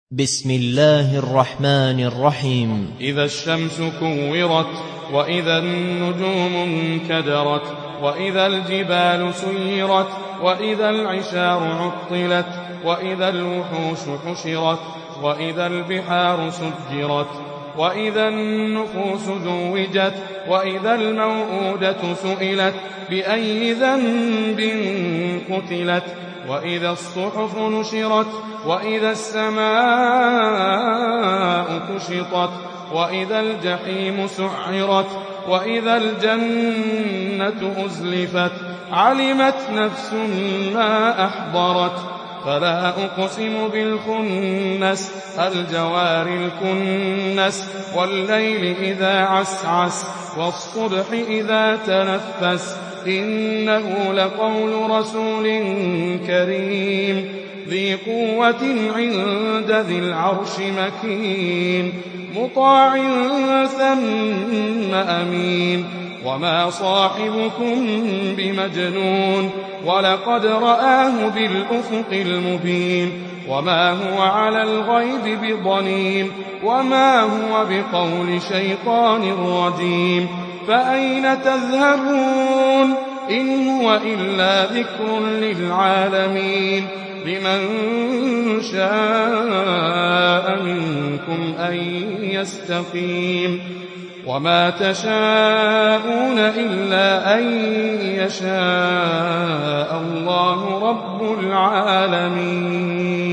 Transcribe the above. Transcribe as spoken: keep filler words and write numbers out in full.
بسم الله الرحمن الرحيم. إذا الشمس كورت، وإذا النجوم انكدرت، وإذا الجبال سيرت، وإذا العشار عطلت، وإذا الوحوش حشرت، وإذا البحار سجرت، وإذا النفوس زوجت، وإذا الموءودة سئلت بأي ذنب قتلت، وإذا الصحف نشرت، وإذا السماء كشطت، وإذا الجحيم سعرت، وإذا الجنة أزلفت، علمت نفس ما أحضرت. فلا أقسم بالخنس، الجوار الكنس، والليل إذا عسعس، والصبح إذا تنفس، إنه لقول رسول كريم ذي قوة عند ذي العرش مكين، مطاع ثم أمين. وما صاحبكم بمجنون، ولقد رآه بالأفق المبين. وما هو على الغيب بضنين، وما هو بقول شيطان رجيم. فأين تذهبون؟ إن هو إلا ذكر للعالمين. لمن شاء منكم أن يستقيم. وما تشاءون إلا أن يشاء الله رب العالمين.